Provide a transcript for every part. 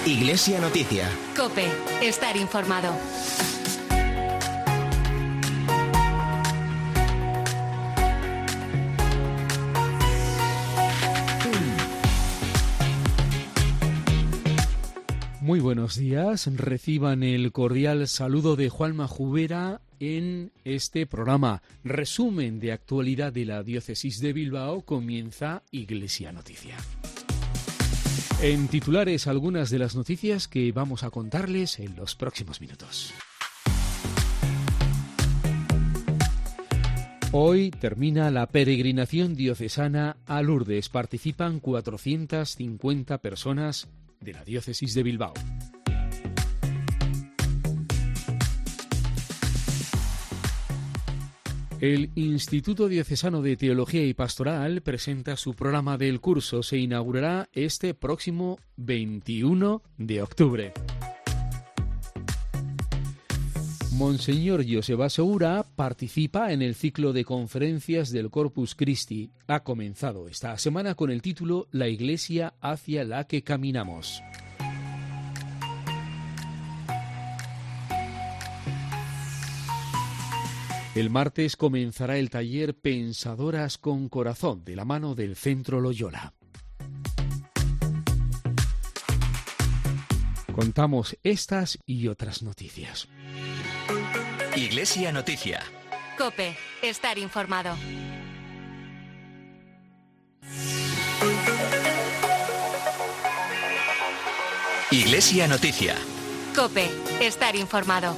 Iglesia Noticia. COPE. Estar informado. Muy buenos días, reciban el cordial saludo de Juanma Jubera en este programa. Resumen de actualidad de la Diócesis de Bilbao, comienza Iglesia Noticia. En titulares, algunas de las noticias que vamos a contarles en los próximos minutos. Hoy termina la peregrinación diocesana a Lourdes. Participan 450 personas de la Diócesis de Bilbao. El Instituto Diocesano de Teología y Pastoral presenta su programa del curso. Se inaugurará este próximo 21 de octubre. Monseñor Joseba Segura participa en el ciclo de conferencias del Corpus Christi. Ha comenzado esta semana con el título La Iglesia hacia la que caminamos. El martes comenzará el taller Pensadoras con Corazón, de la mano del Centro Loyola. Contamos estas y otras noticias. Iglesia Noticia. COPE. Estar informado. Iglesia Noticia. COPE. Estar informado.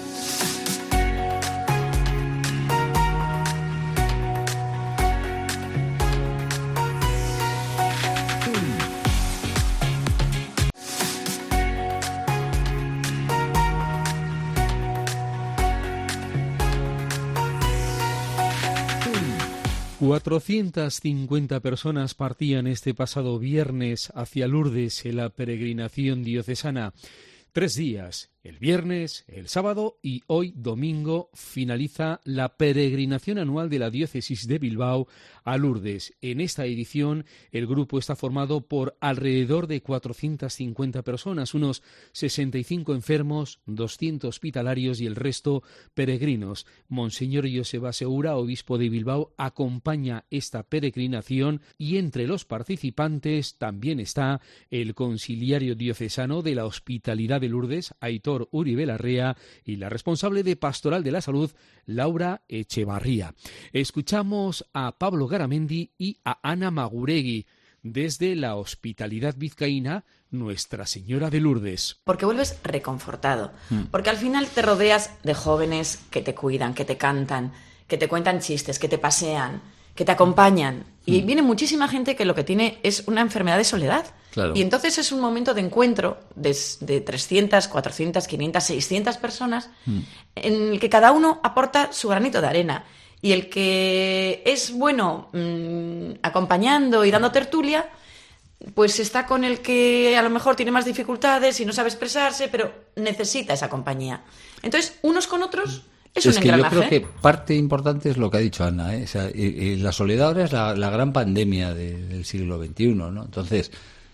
Mm. 450 personas partían este pasado viernes hacia Lourdes en la peregrinación diocesana. 3 días, el viernes, el sábado y hoy domingo, finaliza la peregrinación anual de la Diócesis de Bilbao a Lourdes. En esta edición, el grupo está formado por alrededor de 450 personas, unos 65 enfermos, 200 hospitalarios y el resto peregrinos. Monseñor Joseba Segura, obispo de Bilbao, acompaña esta peregrinación y entre los participantes también está el conciliario diocesano de la Hospitalidad de Lourdes, Aitor Uribe Larrea, y la responsable de Pastoral de la Salud, Laura Echevarría. Escuchamos a Pablo Garamendi y a Ana Maguregui desde la Hospitalidad Vizcaína Nuestra Señora de Lourdes. Porque vuelves reconfortado, porque al final te rodeas de jóvenes que te cuidan, que te cantan, que te cuentan chistes, que te pasean, que te acompañan. Y viene muchísima gente que lo que tiene es una enfermedad de soledad. Claro. Y entonces es un momento de encuentro de 300, 400, 500, 600 personas en el que cada uno aporta su granito de arena. Y el que es bueno acompañando y dando tertulia, pues está con el que a lo mejor tiene más dificultades y no sabe expresarse, pero necesita esa compañía. Entonces, unos con otros es un engranaje. Yo creo que parte importante es lo que ha dicho Ana, ¿eh? O sea, la soledad ahora es la gran pandemia del siglo XXI, ¿no? Entonces,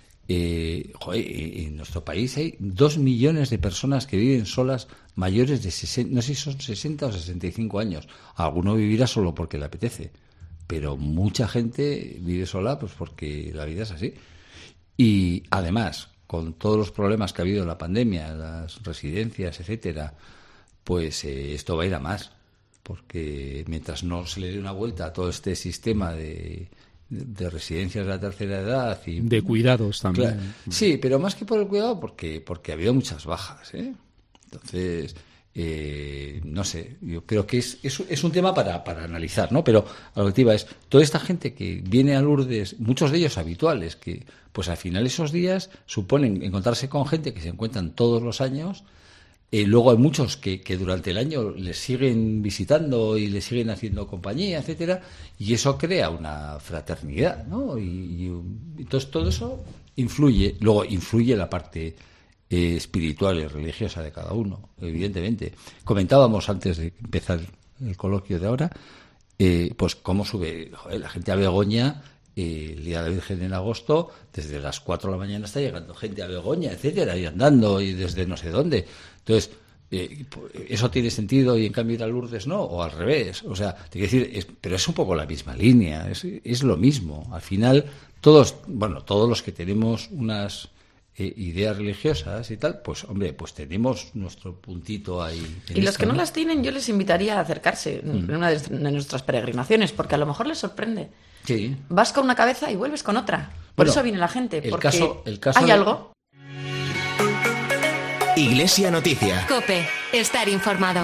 en nuestro país hay 2 millones de personas que viven solas, mayores de 60, no sé si son 60 o 65 años. Alguno vivirá solo porque le apetece, pero mucha gente vive sola pues porque la vida es así. Y además, con todos los problemas que ha habido en la pandemia, las residencias, etcétera, pues esto va a ir a más, porque mientras no se le dé una vuelta a todo este sistema de residencias de la tercera edad y de cuidados también. Claro, sí, pero más que por el cuidado, porque ha habido muchas bajas, ¿eh? Entonces, no sé, yo creo que es un tema para analizar, ¿no? Pero a lo que te iba es, toda esta gente que viene a Lourdes, muchos de ellos habituales, que pues al final esos días suponen encontrarse con gente que se encuentran todos los años. Luego hay muchos que durante el año les siguen visitando y les siguen haciendo compañía, etcétera, y eso crea una fraternidad, ¿no? Y entonces todo eso influye. Luego influye la parte espiritual y religiosa de cada uno, evidentemente. Comentábamos antes de empezar el coloquio de ahora, pues cómo sube la gente a Begoña el Día de la Virgen en agosto, desde las 4 de la mañana está llegando gente a Begoña, etcétera, y andando, y desde no sé dónde. Entonces, eso tiene sentido y en cambio ir a Lourdes no, o al revés. O sea, te quiero decir, pero es un poco la misma línea, es lo mismo. Al final, todos los que tenemos unas ideas religiosas y tal, pues hombre, pues tenemos nuestro puntito ahí. Y los que no las tienen, yo les invitaría a acercarse en una de nuestras peregrinaciones, porque a lo mejor les sorprende. Sí. Vas con una cabeza y vuelves con otra. Por eso viene la gente, porque el caso hay algo. Iglesia Noticia. COPE. Estar informado.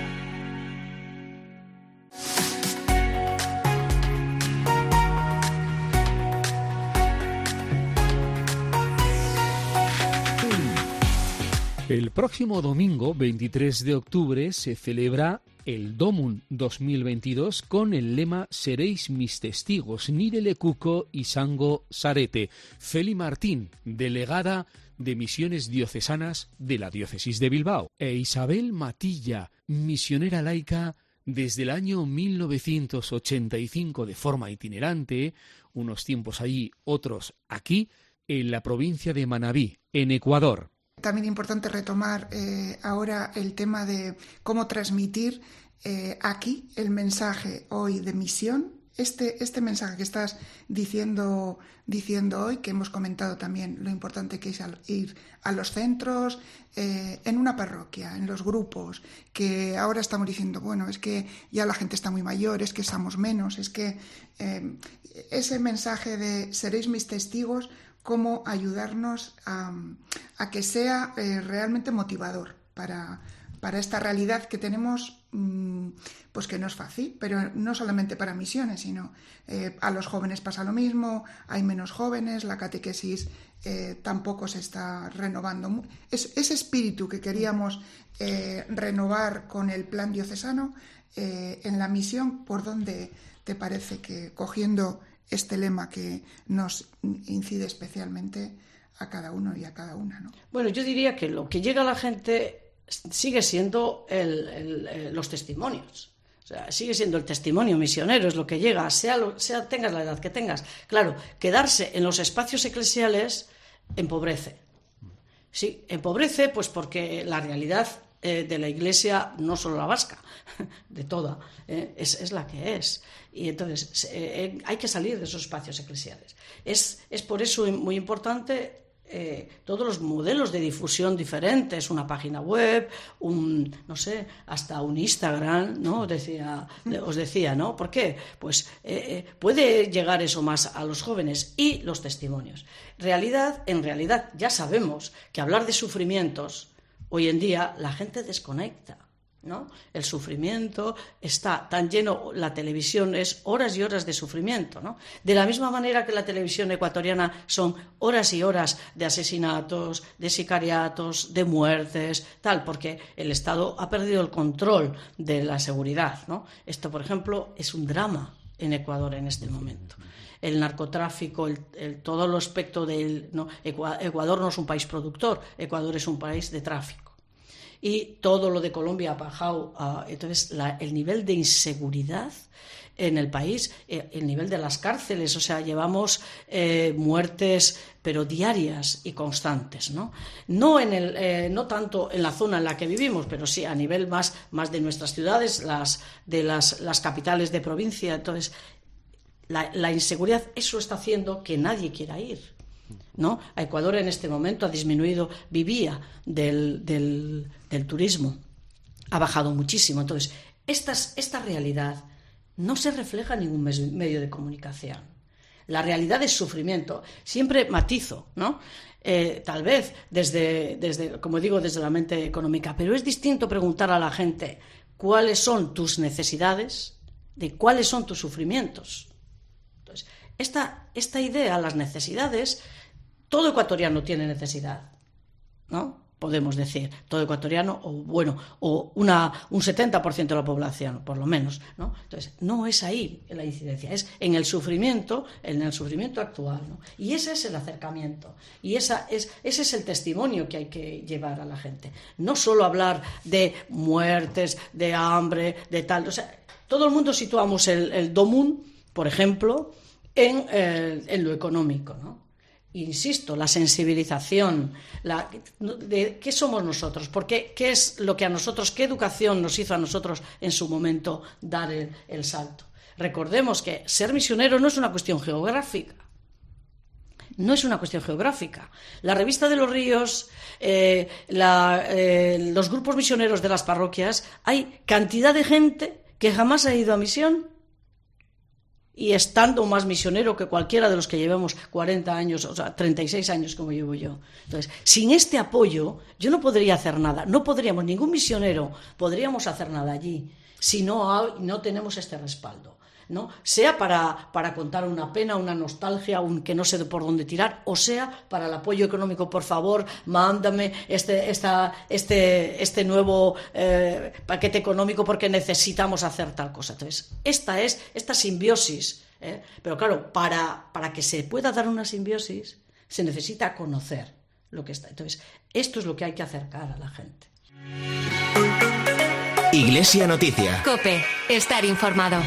El próximo domingo, 23 de octubre, se celebra el Domum 2022 con el lema Seréis mis testigos, Nirele Cuco y Sango Sarete. Feli Martín, delegada de Misiones Diocesanas de la Diócesis de Bilbao, e Isabel Matilla, misionera laica desde el año 1985 de forma itinerante, unos tiempos allí, otros aquí, en la provincia de Manabí, en Ecuador. También es importante retomar ahora el tema de cómo transmitir aquí el mensaje hoy de misión. Este mensaje que estás diciendo hoy, que hemos comentado también lo importante que es ir a los centros, en una parroquia, en los grupos, que ahora estamos diciendo, bueno, es que ya la gente está muy mayor, es que somos menos, es que ese mensaje de seréis mis testigos, cómo ayudarnos a que sea realmente motivador para esta realidad que tenemos, pues que no es fácil, pero no solamente para misiones, sino a los jóvenes pasa lo mismo, hay menos jóvenes, la catequesis tampoco se está renovando. Ese espíritu que queríamos renovar con el plan diocesano en la misión, ¿por dónde te parece que, cogiendo este lema que nos incide especialmente a cada uno y a cada una, ¿no? Bueno, yo diría que lo que llega a la gente sigue siendo los testimonios. O sea, sigue siendo el testimonio misionero, es lo que llega, tengas la edad que tengas. Claro, quedarse en los espacios eclesiales empobrece. Sí, empobrece pues porque la realidad de la Iglesia, no solo la vasca, de toda, es la que es. Y entonces hay que salir de esos espacios eclesiales. Es por eso muy importante todos los modelos de difusión diferentes, una página web, no sé, hasta un Instagram, ¿no? Os decía, ¿no? ¿Por qué? Pues puede llegar eso más a los jóvenes y los testimonios. En realidad ya sabemos que hablar de sufrimientos, hoy en día la gente desconecta, ¿no? El sufrimiento está tan lleno, la televisión es horas y horas de sufrimiento, ¿no? De la misma manera que la televisión ecuatoriana son horas y horas de asesinatos, de sicariatos, de muertes, tal, porque el Estado ha perdido el control de la seguridad, ¿no? Esto, por ejemplo, es un drama en Ecuador en este momento. El narcotráfico, todo el aspecto del... ¿no? Ecuador no es un país productor, Ecuador es un país de tráfico. Y todo lo de Colombia ha bajado. Entonces, el nivel de inseguridad en el país, el nivel de las cárceles, o sea, llevamos muertes, pero diarias y constantes, ¿no? No tanto en la zona en la que vivimos, pero sí a nivel más de nuestras ciudades, de las capitales de provincia. Entonces, la inseguridad, eso está haciendo que nadie quiera ir, ¿no? A Ecuador en este momento ha disminuido, vivía del turismo, ha bajado muchísimo. Entonces, esta realidad no se refleja en ningún medio de comunicación. La realidad es sufrimiento. Siempre matizo, ¿no? Tal vez desde, como digo, desde la mente económica, pero es distinto preguntar a la gente cuáles son tus necesidades de cuáles son tus sufrimientos. Entonces, esta idea, las necesidades, todo ecuatoriano tiene necesidad, ¿no? Podemos decir, todo ecuatoriano, o un 70% de la población, por lo menos, ¿no? Entonces, no es ahí la incidencia, es en el sufrimiento actual, ¿no? Y ese es el acercamiento, y ese es el testimonio que hay que llevar a la gente. No solo hablar de muertes, de hambre, de tal. O sea, todo el mundo situamos el Domum, por ejemplo, en lo económico, ¿no? Insisto, la sensibilización, de qué somos nosotros, qué es lo que a nosotros, qué educación nos hizo a nosotros en su momento dar el salto. Recordemos que ser misionero no es una cuestión geográfica. No es una cuestión geográfica. La Revista de los Ríos, los grupos misioneros de las parroquias, hay cantidad de gente que jamás ha ido a misión y estando más misionero que cualquiera de los que llevamos 40 años, o sea, 36 años como llevo yo. Entonces, sin este apoyo, yo no podría hacer nada. No podríamos, ningún misionero podríamos hacer nada allí si no tenemos este respaldo, ¿no? Sea para contar una pena, una nostalgia, que no sé por dónde tirar, o sea para el apoyo económico. Por favor, mándame este nuevo paquete económico porque necesitamos hacer tal cosa. Entonces, esta simbiosis, pero claro, para que se pueda dar una simbiosis se necesita conocer lo que está. Entonces, esto es lo que hay que acercar a la gente. Iglesia Noticia. COPE. Estar informado.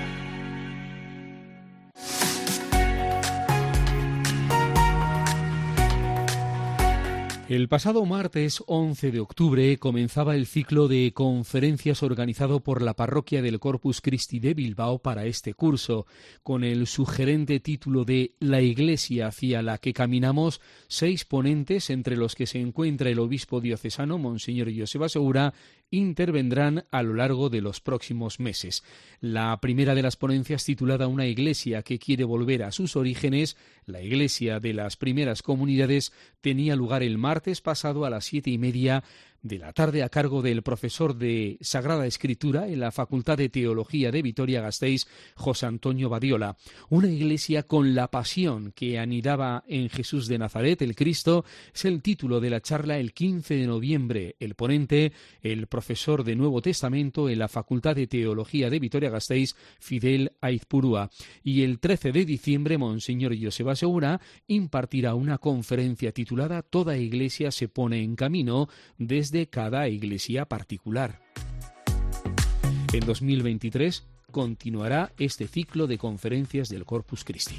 El pasado martes 11 de octubre comenzaba el ciclo de conferencias organizado por la parroquia del Corpus Christi de Bilbao para este curso, con el sugerente título de La Iglesia hacia la que caminamos. 6 ponentes, entre los que se encuentra el obispo diocesano, Monseñor Joseba Segura, intervendrán a lo largo de los próximos meses. La primera de las ponencias, titulada Una iglesia que quiere volver a sus orígenes, la iglesia de las primeras comunidades, tenía lugar el martes pasado a las 7:30 de la tarde a cargo del profesor de Sagrada Escritura en la Facultad de Teología de Vitoria-Gasteiz, José Antonio Badiola. Una iglesia con la pasión que anidaba en Jesús de Nazaret, el Cristo, es el título de la charla el 15 de noviembre. El ponente, el profesor de Nuevo Testamento en la Facultad de Teología de Vitoria-Gasteiz, Fidel Aizpurúa. Y el 13 de diciembre, Monseñor Joseba Segura impartirá una conferencia titulada Toda iglesia se pone en camino, desde cada iglesia particular. En 2023 continuará este ciclo de conferencias del Corpus Christi.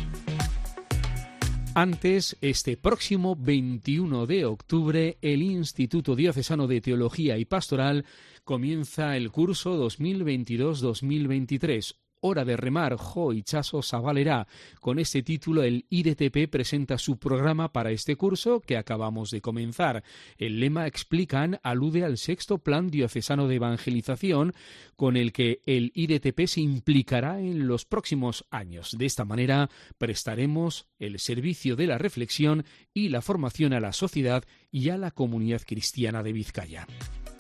Antes, este próximo 21 de octubre, el Instituto Diocesano de Teología y Pastoral comienza el curso 2022-2023. Hora de remar, jo itxaso zabalera. Con este título, el IDTP presenta su programa para este curso que acabamos de comenzar. El lema, explican, alude al 6º Plan Diocesano de Evangelización, con el que el IDTP se implicará en los próximos años. De esta manera, prestaremos el servicio de la reflexión y la formación a la sociedad y a la comunidad cristiana de Vizcaya.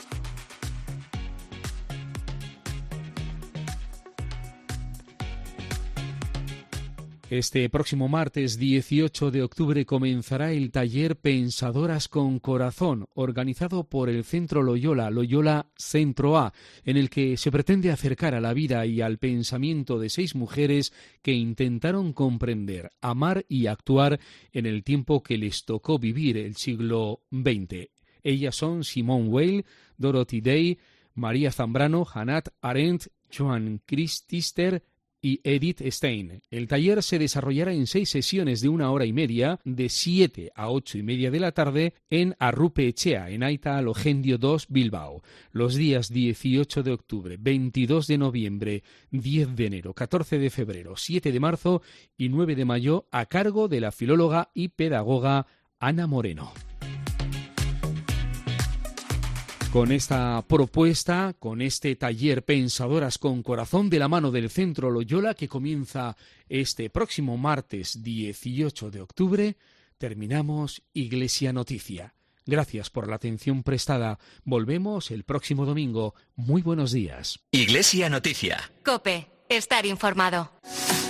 Este próximo martes 18 de octubre comenzará el taller Pensadoras con Corazón, organizado por el Centro Loyola Centro A, en el que se pretende acercar a la vida y al pensamiento de 6 mujeres que intentaron comprender, amar y actuar en el tiempo que les tocó vivir, el siglo XX. Ellas son Simone Weil, Dorothy Day, María Zambrano, Hannah Arendt, Joan Christister y Edith Stein. El taller se desarrollará en 6 sesiones de 1 hora y media, de 7 a 8:30 de la tarde, en Arrupe Echea, en Aita Alogendio 2, Bilbao. Los días 18 de octubre, 22 de noviembre, 10 de enero, 14 de febrero, 7 de marzo y 9 de mayo, a cargo de la filóloga y pedagoga Ana Moreno. Con esta propuesta, con este taller Pensadoras con Corazón de la mano del Centro Loyola, que comienza este próximo martes 18 de octubre, terminamos Iglesia Noticia. Gracias por la atención prestada. Volvemos el próximo domingo. Muy buenos días. Iglesia Noticia. COPE. Estar informado.